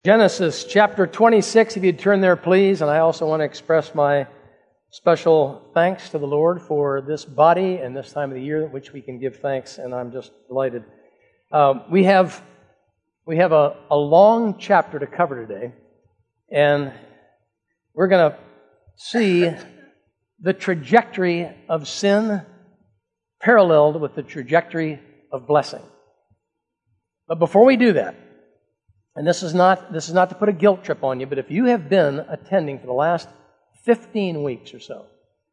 Genesis chapter 26, if you'd turn there, please. And I also want to express my special thanks to the Lord for this body and this time of the year at which we can give thanks, and I'm just delighted. We have a long chapter to cover today, and we're going to see the trajectory of sin paralleled with the trajectory of blessing. But before we do that, and this is not to put a guilt trip on you, but if you have been attending for the last 15 weeks or so,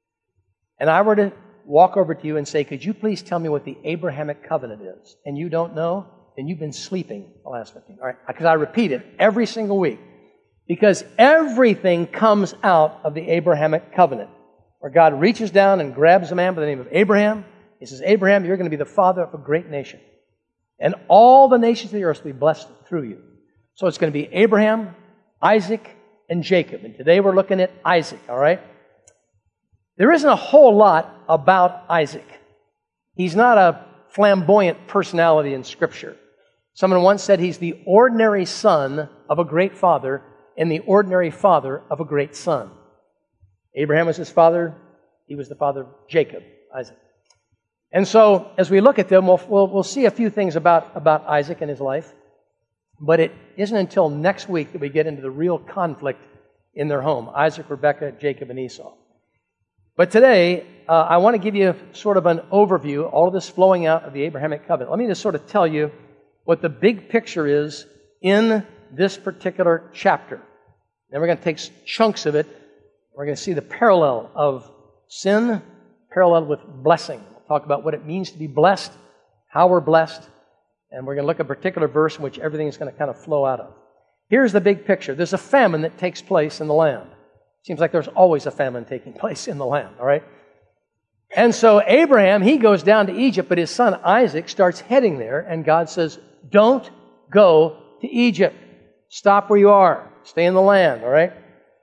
and I were to walk over to you and say, could you please tell me what the Abrahamic covenant is, and you don't know, then you've been sleeping the last 15. All right? Because I repeat it every single week. Because everything comes out of the Abrahamic covenant, where God reaches down and grabs a man by the name of Abraham. He says, Abraham, you're going to be the father of a great nation. And all the nations of the earth will be blessed through you. So it's going to be Abraham, Isaac, and Jacob. And today we're looking at Isaac, all right? There isn't a whole lot about Isaac. He's not a flamboyant personality in Scripture. Someone once said he's the ordinary son of a great father and the ordinary father of a great son. Abraham was his father. He was the father of Jacob, Isaac. And so as we look at them, we'll see a few things about Isaac and his life. But it isn't until next week that we get into the real conflict in their home, Isaac, Rebekah, Jacob, and Esau. But today, I want to give you sort of an overview, all of this flowing out of the Abrahamic covenant. Let me just sort of tell you what the big picture is in this particular chapter. Then we're going to take chunks of it. We're going to see the parallel of sin, parallel with blessing. We'll talk about what it means to be blessed, how we're blessed, and we're going to look at a particular verse in which everything is going to kind of flow out of. Here's the big picture. There's a famine that takes place in the land. Seems like there's always a famine taking place in the land, all right? And so Abraham, he goes down to Egypt, but his son Isaac starts heading there, and God says, don't go to Egypt. Stop where you are. Stay in the land, all right?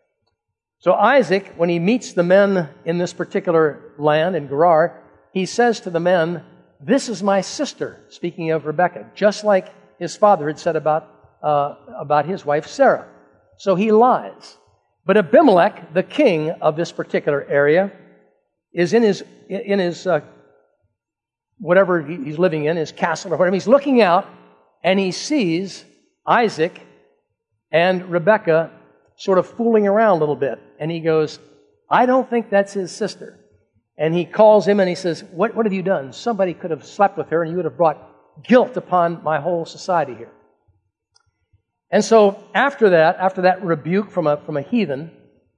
So Isaac, when he meets the men in this particular land in Gerar, he says to the men, this is my sister, speaking of Rebekah, just like his father had said about his wife Sarah. So he lies. But Abimelech, the king of this particular area, is in his whatever he's living in, his castle or whatever. He's looking out and he sees Isaac and Rebekah sort of fooling around a little bit. And he goes, I don't think that's his sister. And he calls him and he says, what have you done? Somebody could have slept with her and you would have brought guilt upon my whole society here. And so after that rebuke from a heathen,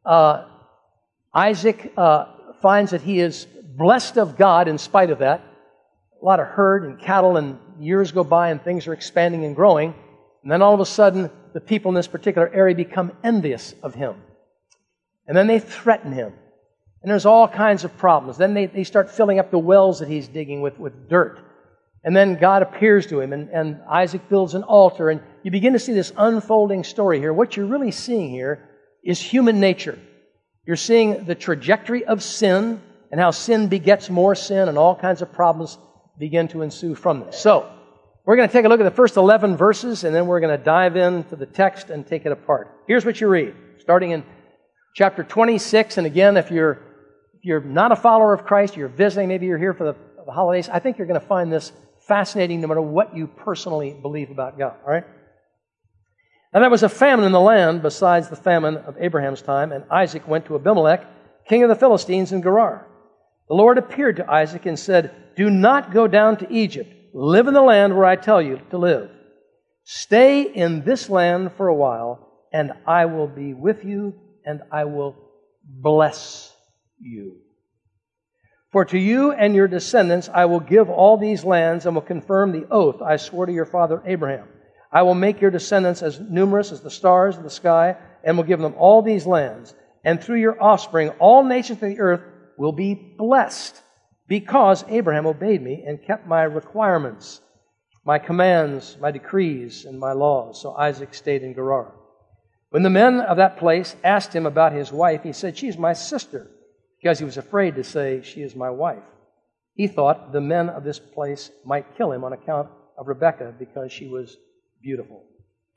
Isaac finds that he is blessed of God in spite of that. A lot of herd and cattle, and years go by and things are expanding and growing. And then all of a sudden, the people in this particular area become envious of him. And then they threaten him. And there's all kinds of problems. Then they start filling up the wells that he's digging with dirt. And then God appears to him, and Isaac builds an altar. And you begin to see this unfolding story here. What you're really seeing here is human nature. You're seeing the trajectory of sin and how sin begets more sin, and all kinds of problems begin to ensue from this. So, we're going to take a look at the first 11 verses, and then we're going to dive into the text and take it apart. Here's what you read, starting in chapter 26. And again, if you're not a follower of Christ, you're visiting, maybe you're here for the holidays, I think you're going to find this fascinating no matter what you personally believe about God, all right? And there was a famine in the land besides the famine of Abraham's time, and Isaac went to Abimelech, king of the Philistines in Gerar. The Lord appeared to Isaac and said, do not go down to Egypt. Live in the land where I tell you to live. Stay in this land for a while, and I will be with you, and I will bless you. For to you and your descendants I will give all these lands and will confirm the oath I swore to your father Abraham. I will make your descendants as numerous as the stars of the sky and will give them all these lands. And through your offspring all nations of the earth will be blessed because Abraham obeyed me and kept my requirements, my commands, my decrees, and my laws. So Isaac stayed in Gerar. When the men of that place asked him about his wife, he said, she is my sister, because he was afraid to say, she is my wife. He thought the men of this place might kill him on account of Rebekah because she was beautiful.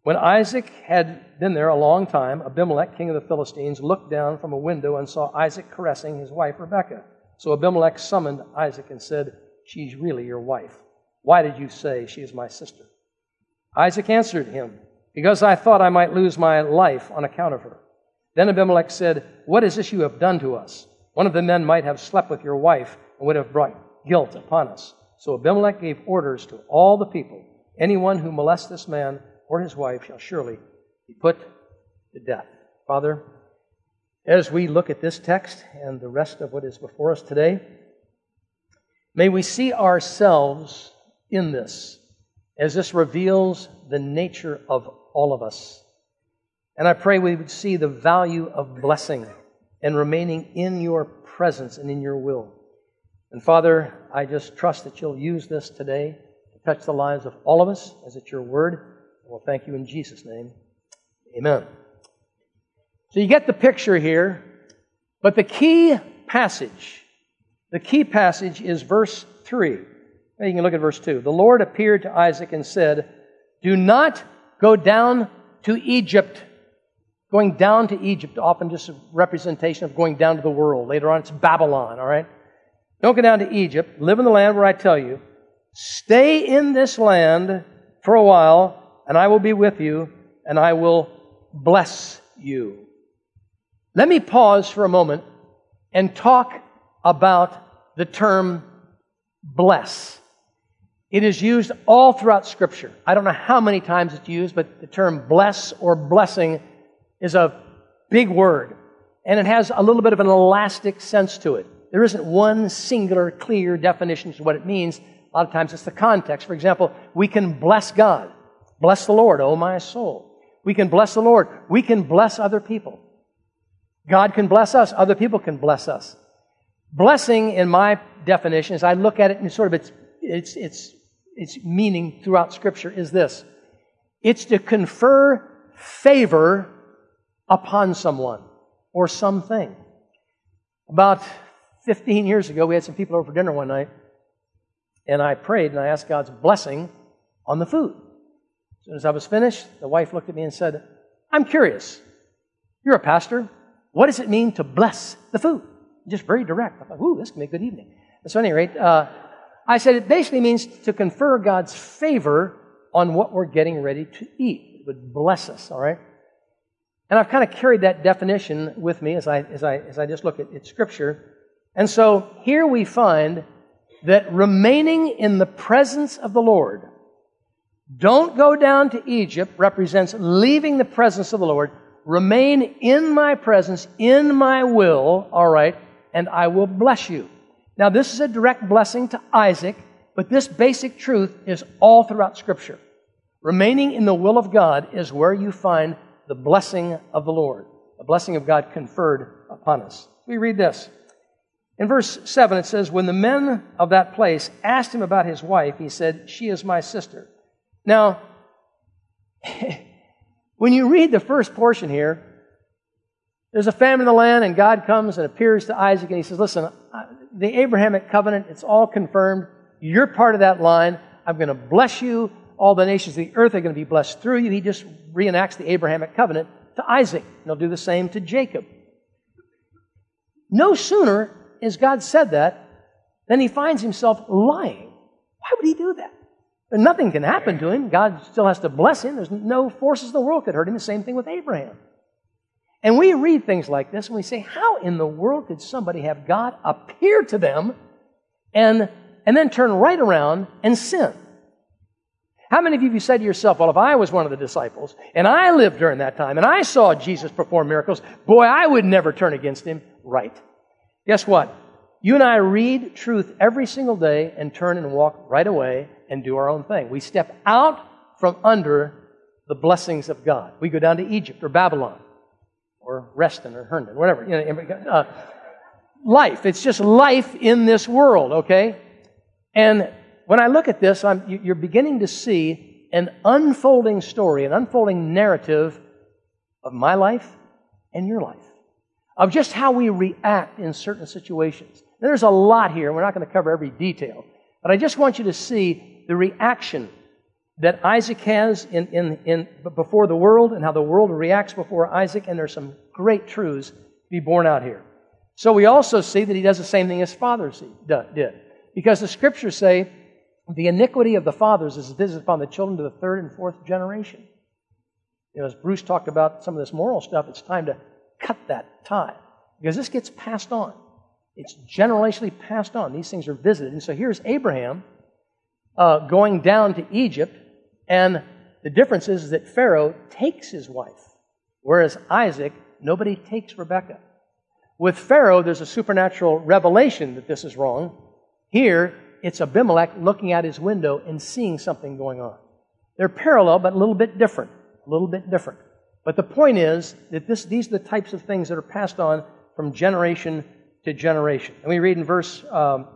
When Isaac had been there a long time, Abimelech, king of the Philistines, looked down from a window and saw Isaac caressing his wife Rebekah. So Abimelech summoned Isaac and said, "She's really your wife. Why did you say she is my sister?" Isaac answered him, "Because I thought I might lose my life on account of her." Then Abimelech said, "What is this you have done to us? One of the men might have slept with your wife and would have brought guilt upon us." So Abimelech gave orders to all the people, "Anyone who molests this man or his wife shall surely be put to death." Father, as we look at this text and the rest of what is before us today, may we see ourselves in this, as this reveals the nature of all of us. And I pray we would see the value of blessing and remaining in your presence and in your will. And Father, I just trust that you'll use this today to touch the lives of all of us, as it's your word. Well, thank you in Jesus' name. Amen. So you get the picture here, but the key passage is verse 3. Now you can look at verse 2. The Lord appeared to Isaac and said, "Do not go down to Egypt." Going down to Egypt, often just a representation of going down to the world. Later on, it's Babylon, all right? Don't go down to Egypt. Live in the land where I tell you. Stay in this land for a while, and I will be with you, and I will bless you. Let me pause for a moment and talk about the term bless. It is used all throughout Scripture. I don't know how many times it's used, but the term bless or blessing is a big word, and it has a little bit of an elastic sense to it. There isn't one singular, clear definition to what it means. A lot of times it's the context. For example, we can bless God. Bless the Lord, O my soul. We can bless the Lord. We can bless other people. God can bless us. Other people can bless us. Blessing, in my definition, as I look at it in sort of its meaning throughout Scripture, is this. It's to confer favor upon someone or something. About 15 years ago, we had some people over for dinner one night, and I prayed and I asked God's blessing on the food. As soon as I was finished, the wife looked at me and said, "I'm curious. You're a pastor. What does it mean to bless the food?" Just very direct. I thought, "Ooh, this can be a good evening." And so at any rate, I said it basically means to confer God's favor on what we're getting ready to eat. It would bless us, all right? And I've kind of carried that definition with me as I just look at Scripture. And so here we find that remaining in the presence of the Lord, don't go down to Egypt, represents leaving the presence of the Lord. Remain in my presence, in my will, all right, and I will bless you. Now this is a direct blessing to Isaac, but this basic truth is all throughout Scripture. Remaining in the will of God is where you find the blessing of the Lord, the blessing of God conferred upon us. We read this. In verse 7 it says, "When the men of that place asked him about his wife, he said, 'She is my sister.'" Now, when you read the first portion here, there's a famine in the land, and God comes and appears to Isaac, and he says, "Listen, the Abrahamic covenant, it's all confirmed. You're part of that line. I'm going to bless you. All the nations of the earth are going to be blessed through you." He just reenacts the Abrahamic covenant to Isaac, and he'll do the same to Jacob. No sooner has God said that than he finds himself lying. Why would he do that? And nothing can happen to him. God still has to bless him. There's no forces in the world could hurt him. The same thing with Abraham. And we read things like this and we say, how in the world could somebody have God appear to them and then turn right around and sin? How many of you said to yourself, well, if I was one of the disciples and I lived during that time and I saw Jesus perform miracles, boy, I would never turn against him. Right. Guess what? You and I read truth every single day and turn and walk right away and do our own thing. We step out from under the blessings of God. We go down to Egypt or Babylon or Reston or Herndon, whatever. Life. It's just life in this world, okay? And when I look at this, you're beginning to see an unfolding story, an unfolding narrative of my life and your life, of just how we react in certain situations. And there's a lot here. We're not going to cover every detail, but I just want you to see the reaction that Isaac has before the world and how the world reacts before Isaac, and there's some great truths to be borne out here. So we also see that he does the same thing his fathers did. Because the Scriptures say the iniquity of the fathers is visited upon the children to the third and fourth generation. As Bruce talked about some of this moral stuff, it's time to cut that tie. Because this gets passed on. It's generationally passed on. These things are visited. And so here's Abraham going down to Egypt, and the difference is that Pharaoh takes his wife, whereas Isaac, nobody takes Rebekah. With Pharaoh, there's a supernatural revelation that this is wrong. Here, it's Abimelech looking out his window and seeing something going on. They're parallel, but a little bit different. A little bit different. But the point is that these are the types of things that are passed on from generation to generation. And we read in verse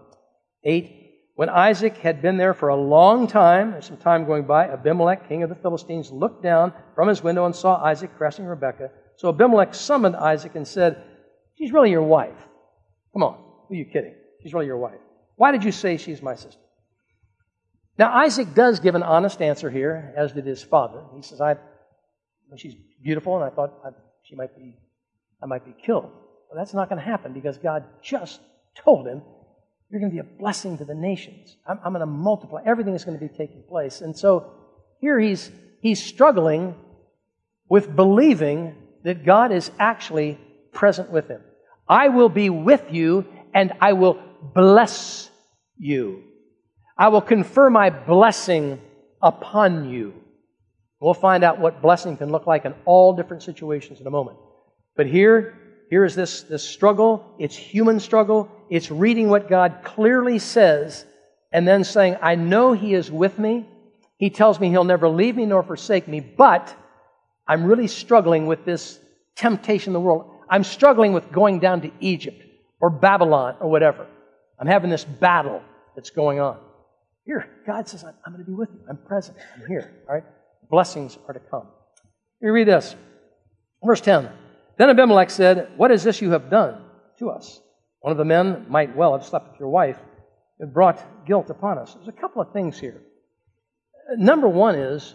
8, when Isaac had been there for a long time, there's some time going by, Abimelech, king of the Philistines, looked down from his window and saw Isaac caressing Rebekah. So Abimelech summoned Isaac and said, she's really your wife. Come on, who are you kidding? She's really your wife. Why did you say she's my sister? Now Isaac does give an honest answer here, as did his father. He says, she's beautiful, and I thought I might be killed. Well, that's not going to happen because God just told him, you're going to be a blessing to the nations. I'm going to multiply. Everything is going to be taking place. And so here he's struggling with believing that God is actually present with him. I will be with you, and I will bless you. I will confer my blessing upon you. We'll find out what blessing can look like in all different situations in a moment. But here is this struggle. It's human struggle. It's reading what God clearly says and then saying, I know He is with me. He tells me He'll never leave me nor forsake me, but I'm really struggling with this temptation in the world. I'm struggling with going down to Egypt or Babylon or whatever. I'm having this battle that's going on. Here, God says, I'm going to be with you. I'm present. I'm here. All right? Blessings are to come. You read this. Verse 10. Then Abimelech said, what is this you have done to us? One of the men might well have slept with your wife. It brought guilt upon us. There's a couple of things here. Number one is,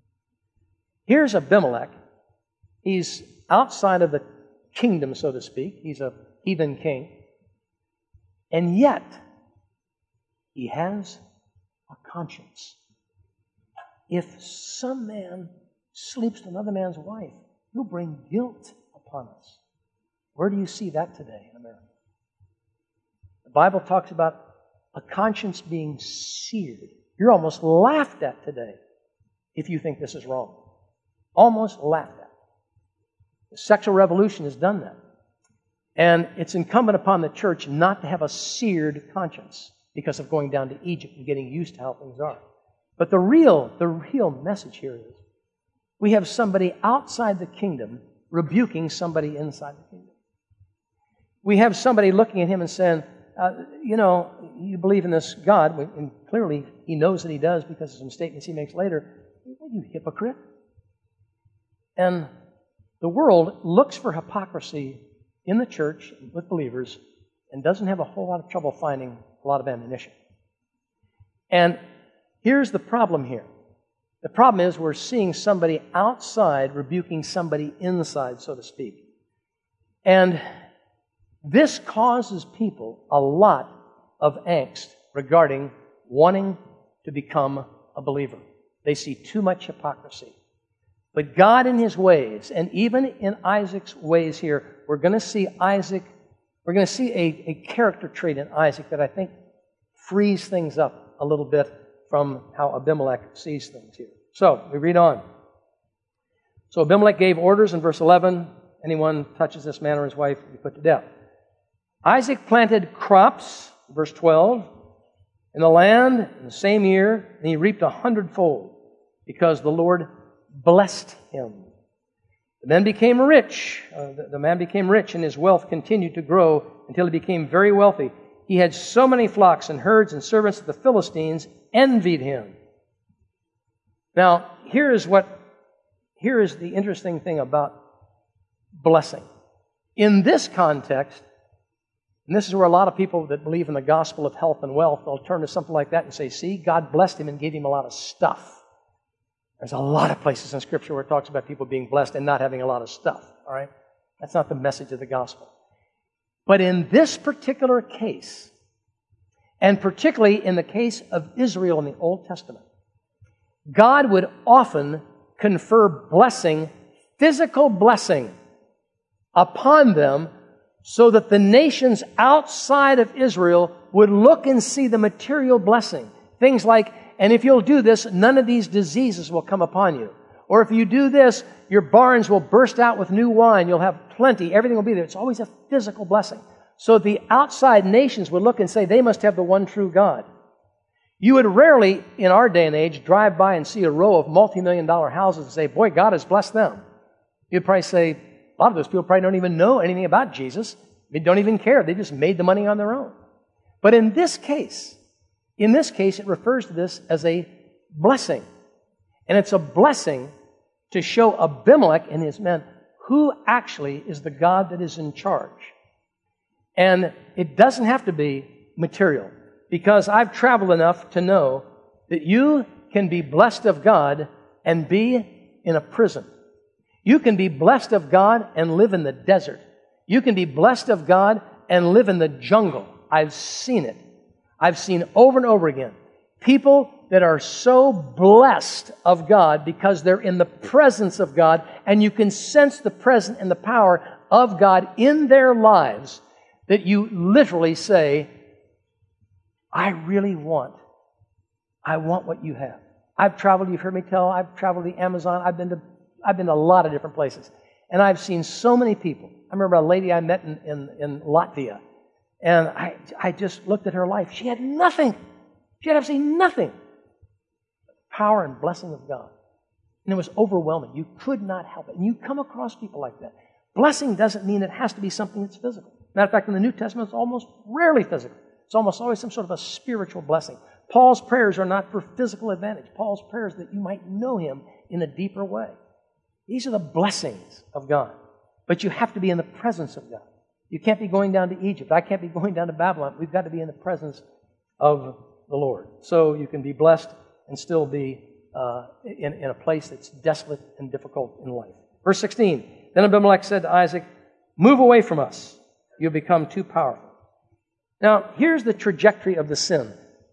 here's Abimelech. He's outside of the kingdom, so to speak. He's a heathen king. And yet, he has a conscience. If some man sleeps with another man's wife, he'll bring guilt upon us. Where do you see that today in America? The Bible talks about a conscience being seared. You're almost laughed at today if you think this is wrong. Almost laughed at. The sexual revolution has done that. And it's incumbent upon the church not to have a seared conscience because of going down to Egypt and getting used to how things are. But the real message here is we have somebody outside the kingdom rebuking somebody inside the kingdom. We have somebody looking at him and saying, you believe in this God, and clearly he knows that he does because of some statements he makes later. You hypocrite. And the world looks for hypocrisy in the church with believers and doesn't have a whole lot of trouble finding a lot of ammunition. And here's the problem here. The problem is we're seeing somebody outside rebuking somebody inside, so to speak. And this causes people a lot of angst regarding wanting to become a believer. They see too much hypocrisy. But God in His ways, and even in Isaac's ways here, we're going to see a character trait in Isaac that I think frees things up a little bit from how Abimelech sees things here. So, we read on. So Abimelech gave orders in verse 11, anyone touches this man or his wife will be put to death. Isaac planted crops, verse 12, in the land in the same year, and he reaped 100-fold, because the Lord blessed him. The man became rich, and his wealth continued to grow until he became very wealthy. He had so many flocks and herds and servants that the Philistines envied him. Now, here is the interesting thing about blessing. In this context, and this is where a lot of people that believe in the gospel of health and wealth, they'll turn to something like that and say, see, God blessed him and gave him a lot of stuff. There's a lot of places in Scripture where it talks about people being blessed and not having a lot of stuff, all right? That's not the message of the gospel. But in this particular case, and particularly in the case of Israel in the Old Testament, God would often confer blessing, physical blessing, upon them so that the nations outside of Israel would look and see the material blessing. Things like, and if you'll do this, none of these diseases will come upon you. Or if you do this, your barns will burst out with new wine. You'll have plenty. Everything will be there. It's always a physical blessing. So the outside nations would look and say, they must have the one true God. You would rarely, in our day and age, drive by and see a row of multi-million-dollar houses and say, boy, God has blessed them. You'd probably say, a lot of those people probably don't even know anything about Jesus. They don't even care. They just made the money on their own. But in this case, it refers to this as a blessing. And it's a blessing to show Abimelech and his men who actually is the God that is in charge. And it doesn't have to be material, because I've traveled enough to know that you can be blessed of God and be in a prison. You can be blessed of God and live in the desert. You can be blessed of God and live in the jungle. I've seen it. I've seen over and over again people that are so blessed of God because they're in the presence of God, and you can sense the presence and the power of God in their lives, that you literally say, I want what you have. I've traveled, you've heard me tell, I've traveled the Amazon, I've been to a lot of different places. And I've seen so many people. I remember a lady I met in Latvia, and I just looked at her life. She had nothing. She had absolutely nothing. Power and blessing of God. And it was overwhelming. You could not help it. And you come across people like that. Blessing doesn't mean it has to be something that's physical. Matter of fact, in the New Testament, it's almost rarely physical. It's almost always some sort of a spiritual blessing. Paul's prayers are not for physical advantage. Paul's prayers that you might know Him in a deeper way. These are the blessings of God. But you have to be in the presence of God. You can't be going down to Egypt. I can't be going down to Babylon. We've got to be in the presence of the Lord. So you can be blessed and still be in a place that's desolate and difficult in life. Verse 16, then Abimelech said to Isaac, move away from us. You've become too powerful. Now, here's the trajectory of the sin.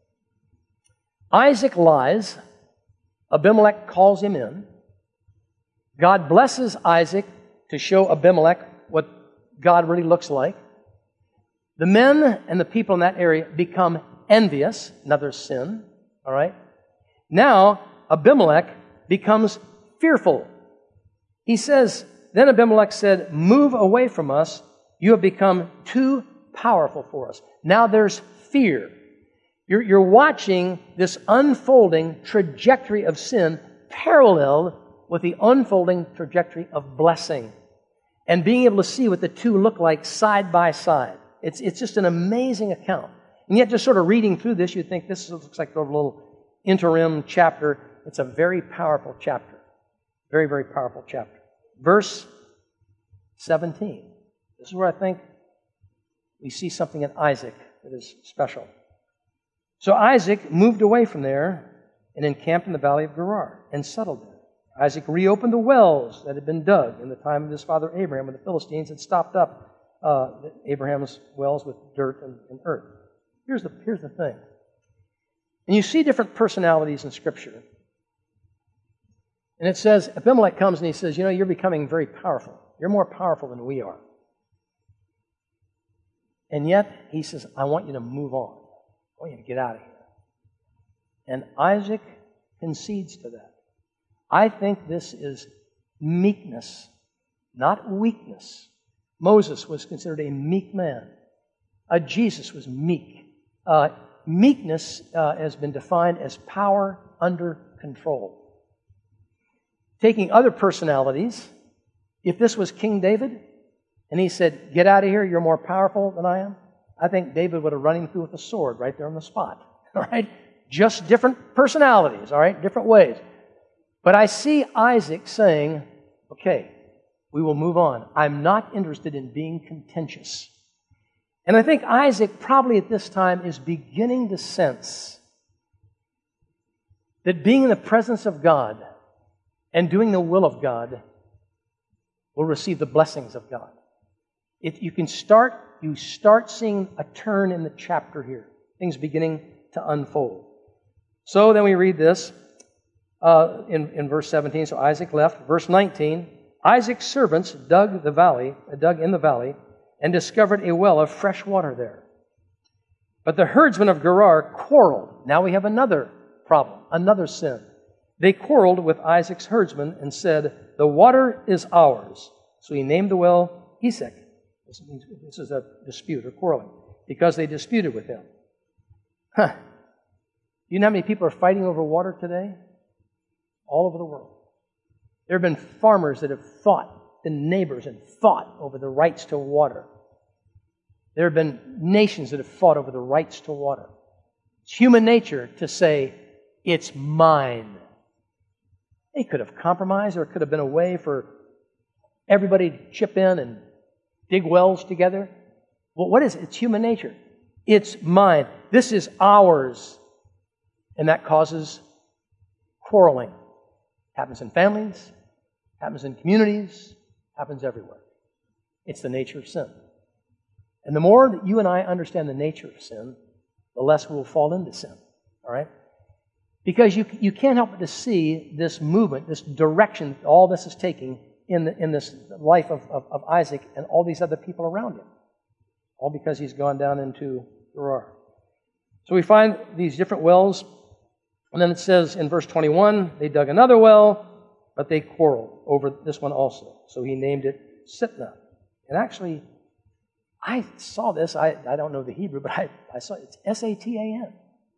Isaac lies. Abimelech calls him in. God blesses Isaac to show Abimelech what God really looks like. The men and the people in that area become envious, another sin, all right? Now, Abimelech becomes fearful. He says, then Abimelech said, move away from us. You have become too powerful for us. Now there's fear. You're watching this unfolding trajectory of sin paralleled with the unfolding trajectory of blessing, and being able to see what the two look like side by side. It's just an amazing account. And yet, just sort of reading through this, you'd think this looks like a little interim chapter. It's a very powerful chapter. Very, very powerful chapter. Verse 17. This is where I think we see something in Isaac that is special. So Isaac moved away from there and encamped in the valley of Gerar and settled there. Isaac reopened the wells that had been dug in the time of his father Abraham, when the Philistines had stopped up Abraham's wells with dirt and earth. Here's the thing. And you see different personalities in Scripture. And it says, Abimelech comes and he says, you're becoming very powerful. You're more powerful than we are. And yet, he says, I want you to move on. I want you to get out of here. And Isaac concedes to that. I think this is meekness, not weakness. Moses was considered a meek man. Jesus was meek. Meekness has been defined as power under control. Taking other personalities, if this was King David, and he said, get out of here, you're more powerful than I am, I think David would have run him through with a sword right there on the spot. All right? Just different personalities, all right? Different ways. But I see Isaac saying, okay, we will move on. I'm not interested in being contentious. And I think Isaac probably at this time is beginning to sense that being in the presence of God and doing the will of God will receive the blessings of God. You start seeing a turn in the chapter here. Things beginning to unfold. So then we read this in verse 17. So Isaac left. Verse 19, Isaac's servants dug in the valley, and discovered a well of fresh water there. But the herdsmen of Gerar quarreled. Now we have another problem, another sin. They quarreled with Isaac's herdsmen and said, "The water is ours." So he named the well Esek. This is a dispute or quarreling, because they disputed with him. You know how many people are fighting over water today? All over the world. There have been farmers that have fought, been neighbors and fought over the rights to water. There have been nations that have fought over the rights to water. It's human nature to say, it's mine. They could have compromised, or it could have been a way for everybody to chip in and dig wells together. Well, what is it? It's human nature. It's mine. This is ours. And that causes quarreling. Happens in families, happens in communities, happens everywhere. It's the nature of sin. And the more that you and I understand the nature of sin, the less we will fall into sin. All right? Because you can't help but to see this movement, this direction that all this is taking in this life of Isaac and all these other people around him. All because he's gone down into Gerar. So we find these different wells. And then it says in verse 21, they dug another well, but they quarreled over this one also. So he named it Sitnah. And actually, I saw this. I don't know the Hebrew, but I saw it's Satan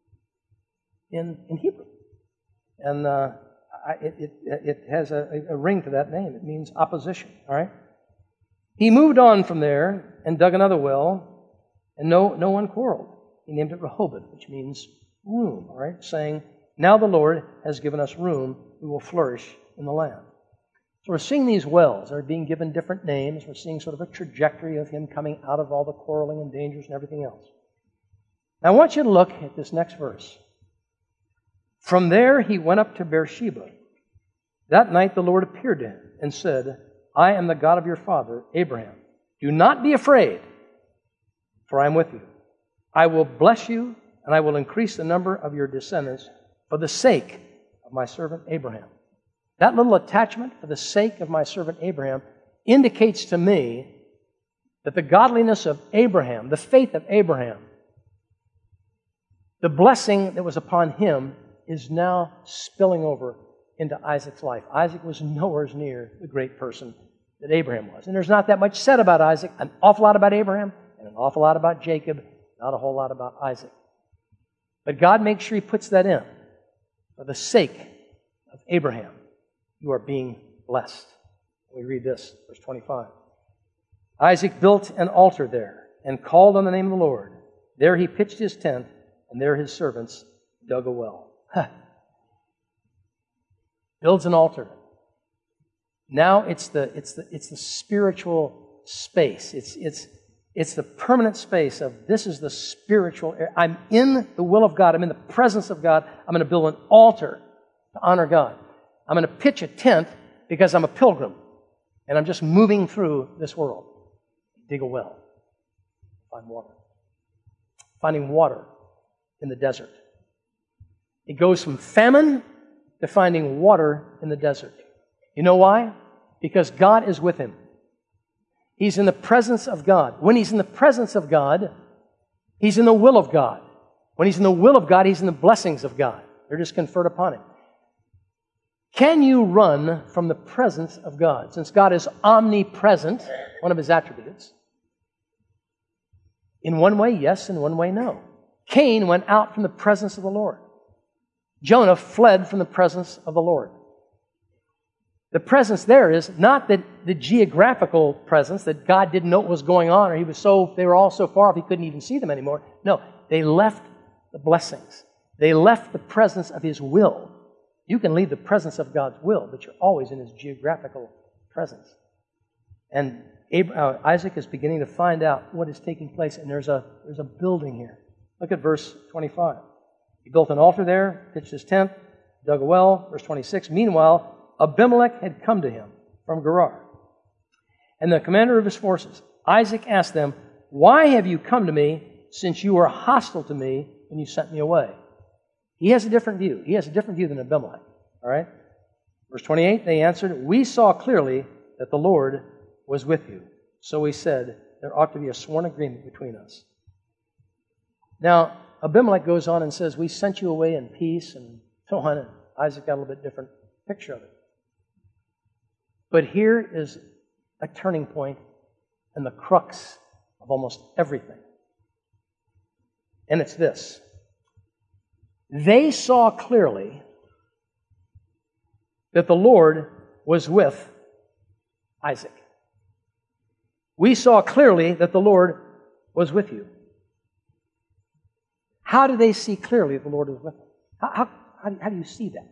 in Hebrew. And it has a ring to that name. It means opposition. All right? He moved on from there and dug another well, and no one quarreled. He named it Rehoboth, which means room. All right? Saying, now the Lord has given us room, we will flourish in the land. So we're seeing these wells. They're being given different names. We're seeing sort of a trajectory of him coming out of all the quarreling and dangers and everything else. Now I want you to look at this next verse. From there he went up to Beersheba. That night the Lord appeared to him and said, I am the God of your father, Abraham. Do not be afraid, for I am with you. I will bless you, and I will increase the number of your descendants for the sake of my servant Abraham. That little attachment, for the sake of my servant Abraham, indicates to me that the godliness of Abraham, the faith of Abraham, the blessing that was upon him is now spilling over into Isaac's life. Isaac was nowhere near the great person that Abraham was. And there's not that much said about Isaac, an awful lot about Abraham, and an awful lot about Jacob, not a whole lot about Isaac. But God makes sure He puts that in. For the sake of Abraham, you are being blessed. We read this, verse 25. Isaac built an altar there and called on the name of the Lord. There he pitched his tent, and there his servants dug a well. Builds an altar. Now it's the spiritual space. It's the permanent space of this is the spiritual area. I'm in the will of God. I'm in the presence of God. I'm going to build an altar to honor God. I'm going to pitch a tent because I'm a pilgrim and I'm just moving through this world. Dig a well. Find water. Finding water in the desert. It goes from famine to finding water in the desert. You know why? Because God is with him. He's in the presence of God. When he's in the presence of God, he's in the will of God. When he's in the will of God, he's in the blessings of God. They're just conferred upon him. Can you run from the presence of God? Since God is omnipresent, one of his attributes. In one way, yes. In one way, no. Cain went out from the presence of the Lord. Jonah fled from the presence of the Lord. The presence there is not that the geographical presence, that God didn't know what was going on, or they were all so far off he couldn't even see them anymore. No, they left the blessings. They left the presence of his will. You can leave the presence of God's will, but you're always in his geographical presence. And Isaac is beginning to find out what is taking place, and there's a building here. Look at verse 25. He built an altar there, pitched his tent, dug a well. Verse 26, meanwhile, Abimelech had come to him from Gerar, and the commander of his forces. Isaac asked them, "Why have you come to me, since you were hostile to me when you sent me away?" He has a different view. He has a different view than Abimelech. All right? Verse 28, they answered, "We saw clearly that the Lord was with you. So we said, there ought to be a sworn agreement between us." Now, Abimelech goes on and says, "We sent you away in peace," and so on. And Isaac got a little bit different picture of it. But here is a turning point and the crux of almost everything. And it's this. They saw clearly that the Lord was with Isaac. We saw clearly that the Lord was with you. How do they see clearly the Lord was with them? How do you see that?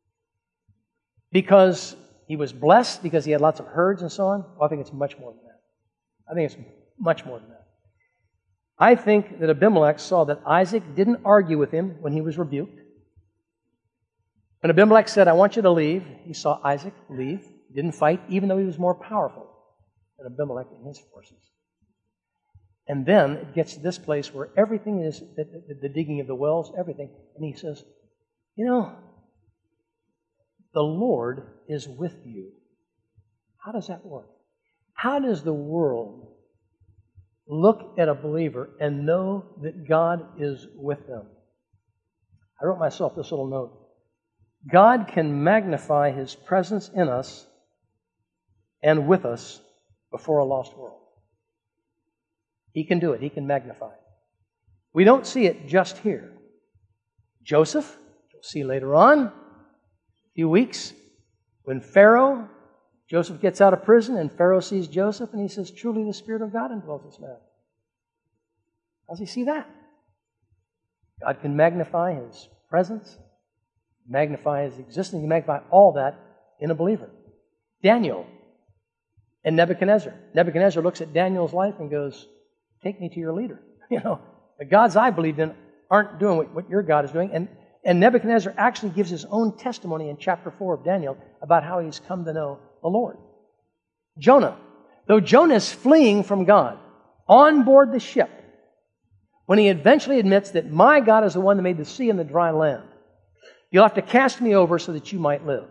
Because he was blessed, because he had lots of herds and so on? Well, I think it's much more than that. I think it's much more than that. I think that Abimelech saw that Isaac didn't argue with him when he was rebuked. When Abimelech said, "I want you to leave," he saw Isaac leave. He didn't fight, even though he was more powerful than Abimelech and his forces. And then it gets to this place where everything is, the digging of the wells, everything. And he says, "You know, the Lord is with you." How does that work? How does the world look at a believer and know that God is with them? I wrote myself this little note. God can magnify His presence in us and with us before a lost world. He can do it. He can magnify it. We don't see it just here. Joseph, you'll see later on, a few weeks, when Joseph gets out of prison and Pharaoh sees Joseph and he says, "Truly the Spirit of God indwells this man." How does he see that? God can magnify His presence, magnify His existence, He can magnify all that in a believer. Daniel and Nebuchadnezzar. Nebuchadnezzar looks at Daniel's life and goes, "Take me to your leader." The gods I believed in aren't doing what your God is doing. And Nebuchadnezzar actually gives his own testimony in chapter 4 of Daniel about how he's come to know the Lord. Jonah. Though Jonah is fleeing from God on board the ship, when he eventually admits that my God is the one that made the sea and the dry land, you'll have to cast me over so that you might live.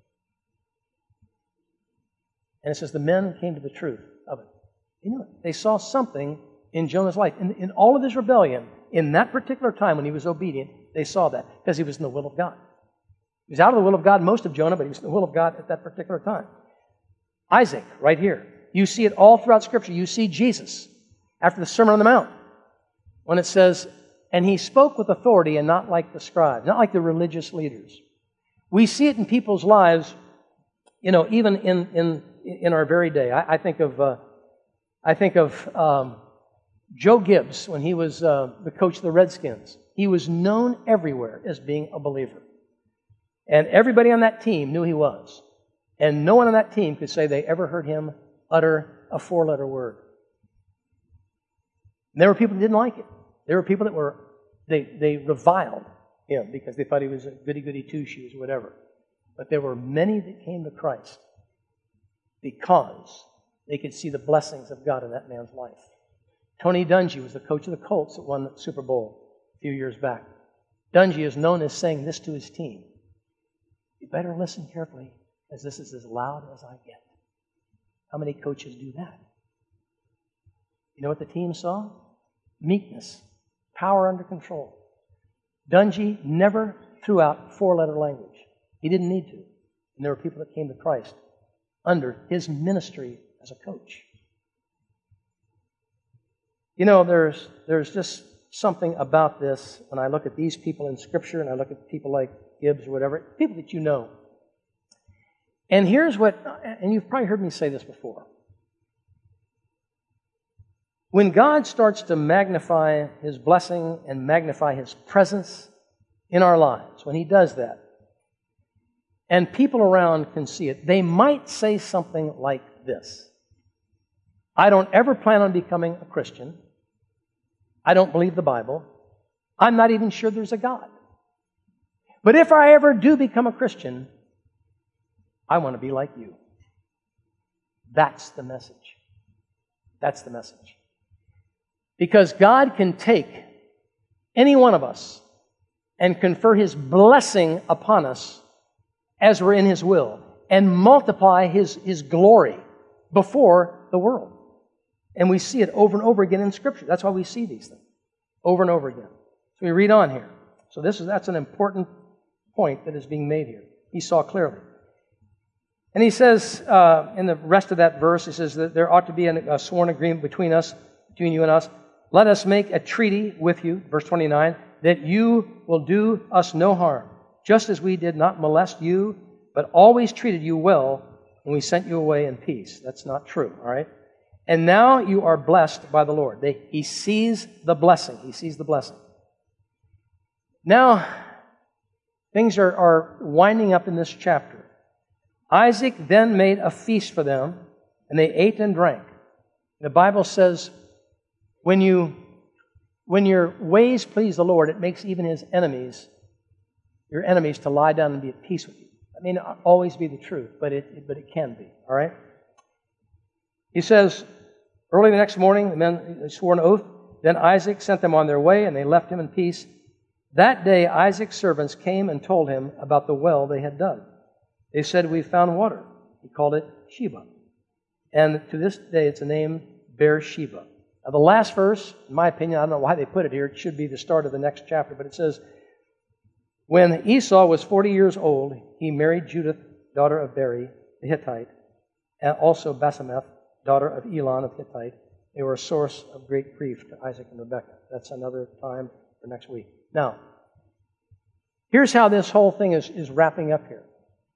And it says the men came to the truth of it. They saw something in Jonah's life. In all of his rebellion, in that particular time when he was obedient, they saw that because he was in the will of God. He was out of the will of God most of Jonah, but he was in the will of God at that particular time. Isaac, right here. You see it all throughout Scripture. You see Jesus after the Sermon on the Mount when it says, "And he spoke with authority and not like the scribes," not like the religious leaders. We see it in people's lives, even in our very day. I think of Joe Gibbs when he was the coach of the Redskins. He was known everywhere as being a believer. And everybody on that team knew he was. And no one on that team could say they ever heard him utter a 4-letter word. And there were people that didn't like it. There were people that they reviled him because they thought he was a goody-goody two-shoes or whatever. But there were many that came to Christ because they could see the blessings of God in that man's life. Tony Dungy was the coach of the Colts that won the Super Bowl a few years back. Dungy is known as saying this to his team: "You better listen carefully, as this is as loud as I get." How many coaches do that? You know what the team saw? Meekness, power under control. Dungy never threw out 4-letter language. He didn't need to. And there were people that came to Christ under his ministry as a coach. There's just something about this when I look at these people in Scripture and I look at people like Gibbs or whatever, people that you know. And here's and you've probably heard me say this before. When God starts to magnify His blessing and magnify His presence in our lives, when He does that, and people around can see it, they might say something like this: "I don't ever plan on becoming a Christian. I don't believe the Bible. I'm not even sure there's a God. But if I ever do become a Christian, I want to be like you. That's the message. That's the message. Because God can take any one of us and confer His blessing upon us as we're in His will and multiply His glory before the world. And we see it over and over again in Scripture. That's why we see these things over and over again. So we read on here. So that's an important point that is being made here. He saw clearly. And he says, in the rest of that verse, he says that there ought to be a sworn agreement between you and us. Let us make a treaty with you, verse 29, that you will do us no harm, just as we did not molest you, but always treated you well when we sent you away in peace. That's not true, all right? And now you are blessed by the Lord. He sees the blessing. He sees the blessing. Now, things are winding up in this chapter. Isaac then made a feast for them, and they ate and drank. The Bible says, when your ways please the Lord, it makes even your enemies, to lie down and be at peace with you. That may not always be the truth, but it can be. All right. He says, early the next morning, the men swore an oath. Then Isaac sent them on their way, and they left him in peace. That day, Isaac's servants came and told him about the well they had dug. They said, "We found water." He called it Sheba. And to this day, it's a name, Beersheba. Now, the last verse, in my opinion, I don't know why they put it here. It should be the start of the next chapter. But it says, when Esau was 40 years old, he married Judith, daughter of Beri, the Hittite, and also Basemath, daughter of Elon of Hittite. They were a source of great grief to Isaac and Rebekah. That's another time for next week. Now, here's how this whole thing is wrapping up here.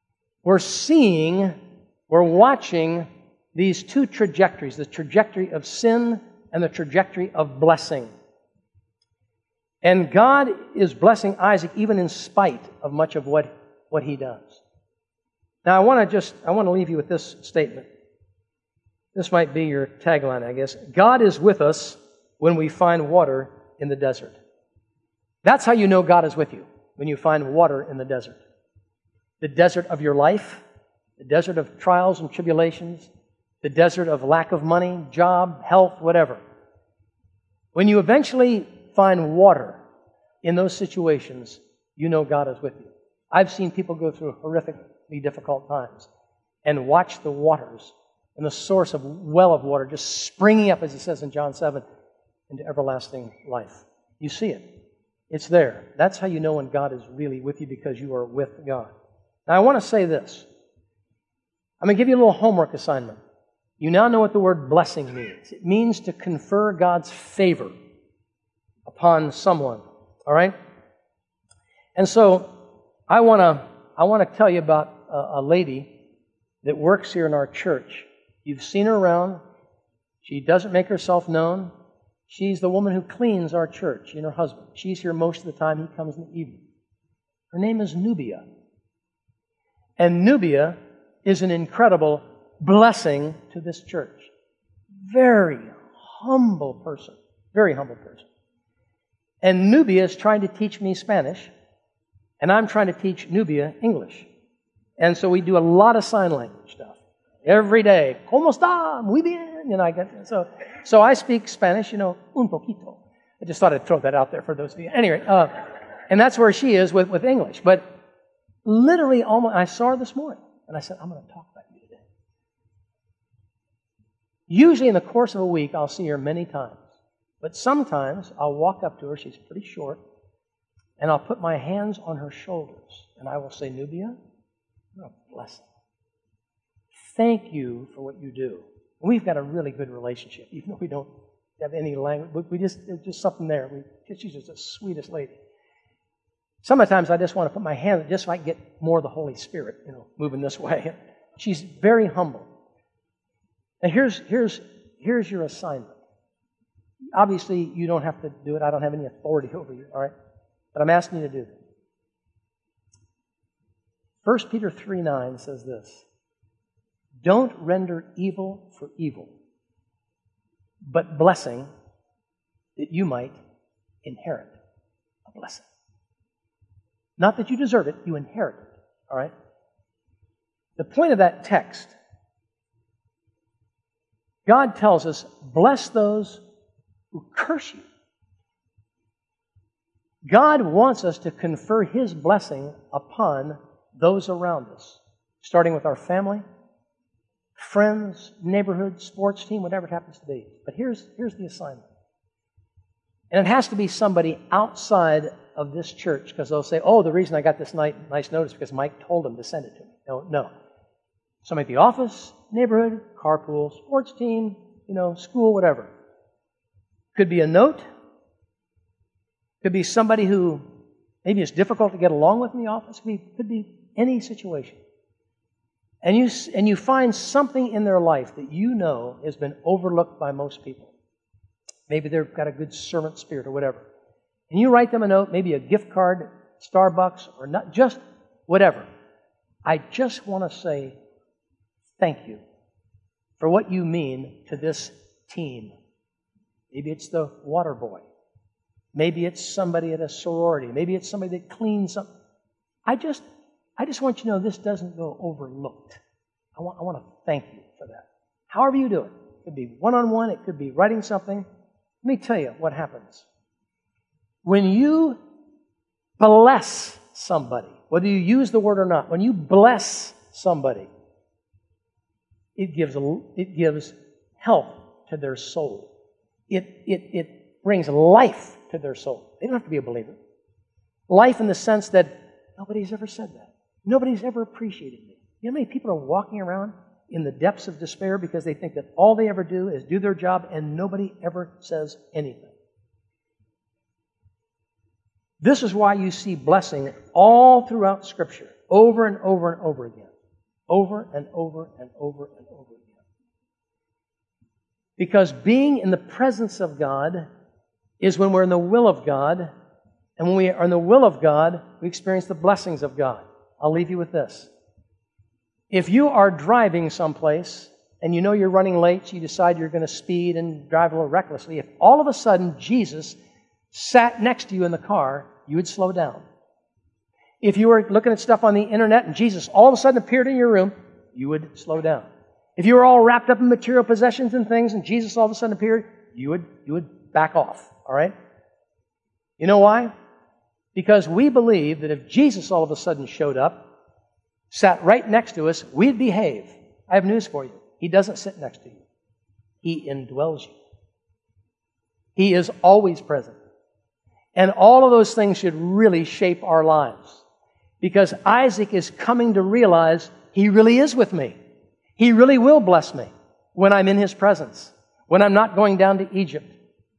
We're watching these two trajectories, the trajectory of sin and the trajectory of blessing. And God is blessing Isaac even in spite of much of what he does. Now, I want to leave you with this statement. This might be your tagline, I guess. God is with us when we find water in the desert. That's how you know God is with you, when you find water in the desert. The desert of your life, the desert of trials and tribulations, the desert of lack of money, job, health, whatever. When you eventually find water in those situations, you know God is with you. I've seen people go through horrifically difficult times and watch the waters and the source of well of water just springing up, as it says in John 7, into everlasting life. You see it. It's there. That's how you know when God is really with you, because you are with God. Now, I want to say this. I'm going to give you a little homework assignment. You now know what the word blessing means. It means to confer God's favor upon someone. All right? And so, I want to tell you about a lady that works here in our church. You've seen her around. She doesn't make herself known. She's the woman who cleans our church, and her husband. She's here most of the time. He comes in the evening. Her name is Nubia. And Nubia is an incredible blessing to this church. Very humble person. Very humble person. And Nubia is trying to teach me Spanish, and I'm trying to teach Nubia English. And so we do a lot of sign language stuff. Every day. ¿Cómo está? Muy bien. You know, so I speak Spanish, un poquito. I just thought I'd throw that out there for those of you. Anyway, and that's where she is with English. But literally, I saw her this morning, and I said, I'm going to talk about you today. Usually in the course of a week, I'll see her many times. But sometimes I'll walk up to her, she's pretty short, and I'll put my hands on her shoulders, and I will say, Nubia, you're a blessing. Thank you for what you do. And we've got a really good relationship, even though we don't have any language. There's just something there. She's just the sweetest lady. Sometimes I just want to put my hand, just so I can get more of the Holy Spirit, moving this way. She's very humble. And here's your assignment. Obviously, you don't have to do it. I don't have any authority over you, all right? But I'm asking you to do it. 1 Peter 3:9 says this: don't render evil for evil, but blessing, that you might inherit a blessing. Not that you deserve it, you inherit it, all right? The point of that text, God tells us, bless those who curse you. God wants us to confer His blessing upon those around us, starting with our family, friends, neighborhood, sports team, whatever it happens to be. But here's the assignment. And it has to be somebody outside of this church, because they'll say, oh, the reason I got this nice notice is because Mike told them to send it to me. No. Somebody at the office, neighborhood, carpool, sports team, school, whatever. Could be a note. Could be somebody who maybe it's difficult to get along with in the office. Could be any situation. And you find something in their life that you know has been overlooked by most people. Maybe they've got a good servant spirit or whatever. And you write them a note, maybe a gift card, Starbucks, or not, just whatever. I just want to say thank you for what you mean to this team. Maybe it's the water boy. Maybe it's somebody at a sorority. Maybe it's somebody that cleans up. I just want you to know this doesn't go overlooked. I want to thank you for that. However you do it. It could be one-on-one. It could be writing something. Let me tell you what happens. When you bless somebody, whether you use the word or not, when you bless somebody, it gives health to their soul. It brings life to their soul. They don't have to be a believer. Life in the sense that nobody's ever said that. Nobody's ever appreciated me. You know how many people are walking around in the depths of despair because they think that all they ever do is do their job and nobody ever says anything? This is why you see blessing all throughout Scripture, over and over and over again. Over and over and over and over again. Because being in the presence of God is when we're in the will of God, and when we are in the will of God, we experience the blessings of God. I'll leave you with this. If you are driving someplace and you know you're running late, so you decide you're going to speed and drive a little recklessly, if all of a sudden Jesus sat next to you in the car, you would slow down. If you were looking at stuff on the internet and Jesus all of a sudden appeared in your room, you would slow down. If you were all wrapped up in material possessions and things and Jesus all of a sudden appeared, you would back off. All right? You know why? Because we believe that if Jesus all of a sudden showed up, sat right next to us, we'd behave. I have news for you. He doesn't sit next to you. He indwells you. He is always present. And all of those things should really shape our lives. Because Isaac is coming to realize he really is with me. He really will bless me when I'm in his presence, when I'm not going down to Egypt.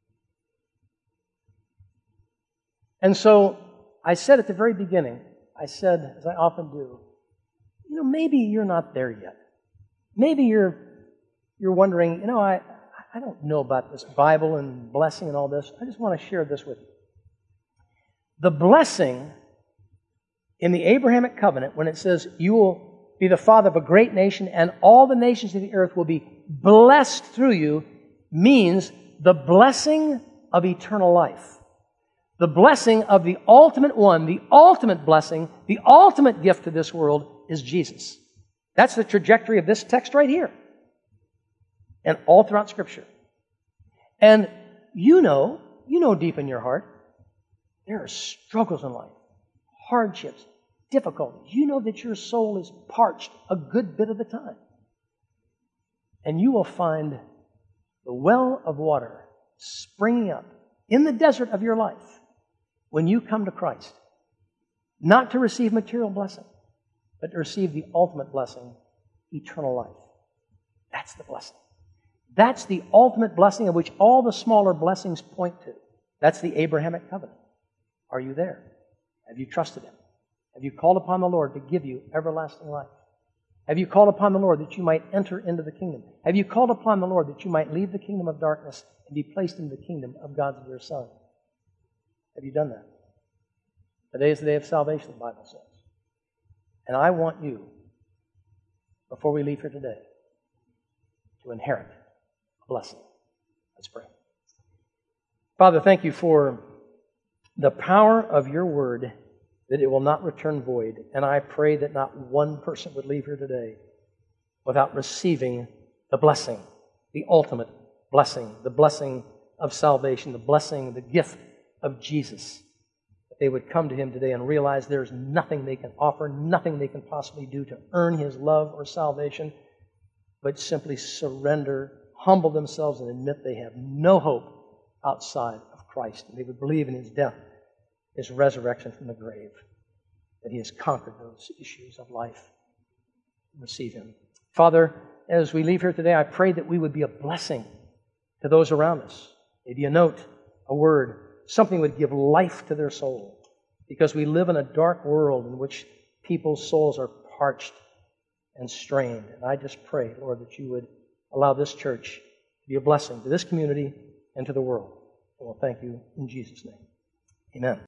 And so I said at the very beginning, I said, as I often do, maybe you're not there yet. Maybe you're wondering, I don't know about this Bible and blessing and all this. I just want to share this with you. The blessing in the Abrahamic covenant, when it says, you will be the father of a great nation and all the nations of the earth will be blessed through you, means the blessing of eternal life. The blessing of the ultimate one, the ultimate blessing, the ultimate gift to this world is Jesus. That's the trajectory of this text right here. And all throughout Scripture. And you know deep in your heart, there are struggles in life, hardships, difficulties. You know that your soul is parched a good bit of the time. And you will find the well of water springing up in the desert of your life when you come to Christ. Not to receive material blessing, but to receive the ultimate blessing, eternal life. That's the blessing. That's the ultimate blessing of which all the smaller blessings point to. That's the Abrahamic covenant. Are you there? Have you trusted Him? Have you called upon the Lord to give you everlasting life? Have you called upon the Lord that you might enter into the kingdom? Have you called upon the Lord that you might leave the kingdom of darkness and be placed in the kingdom of God's dear Son? Have you done that? Today is the day of salvation, the Bible says. And I want you, before we leave here today, to inherit a blessing. Let's pray. Father, thank you for the power of your word that it will not return void. And I pray that not one person would leave here today without receiving the blessing, the ultimate blessing, the blessing of salvation, the blessing, the gift of Jesus. That they would come to Him today and realize there's nothing they can offer, nothing they can possibly do to earn His love or salvation, but simply surrender, humble themselves, and admit they have no hope outside of Christ. And they would believe in His death, His resurrection from the grave, that He has conquered those issues of life. Receive Him. Father, as we leave here today, I pray that we would be a blessing to those around us. Maybe a note, a word, something would give life to their soul. Because we live in a dark world in which people's souls are parched and strained. And I just pray, Lord, that you would allow this church to be a blessing to this community and to the world. And we'll thank you in Jesus' name. Amen.